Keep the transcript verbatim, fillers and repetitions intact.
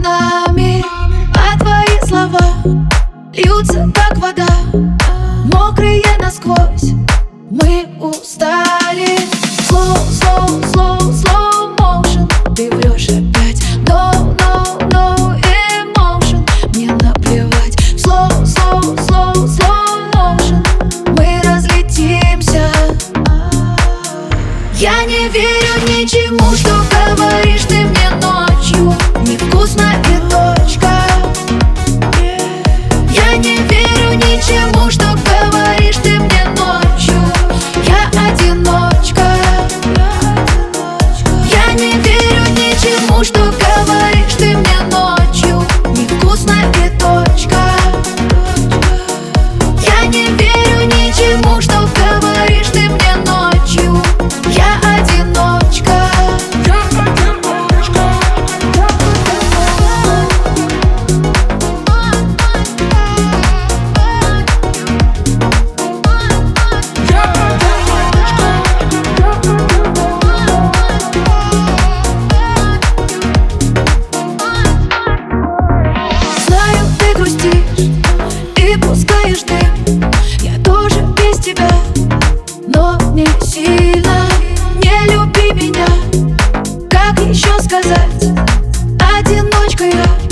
нами, а твои слова льются, как вода, мокрые насквозь. Мы устали. Slow, slow, slow, slow motion. Ты врешь опять. No, no, no emotion. Мне наплевать. Slow, slow, slow, slow motion. Мы разлетимся. Я не верю ничему, что говоришь ты мне ночью. Невкусно и точка. Я не верю ничему, что говоришь ты мне ночью. Я одиночка. Я не верю ничему, что говоришь ты мне ночью. Невкусно и точка. Я не верю ничему, что говоришь ты мне ночью. Я одиночка. Знаю, ты грустишь и пускаешь дым. Я тоже без тебя, но не сильно. Не люби меня, как еще сказать? Одиночка я.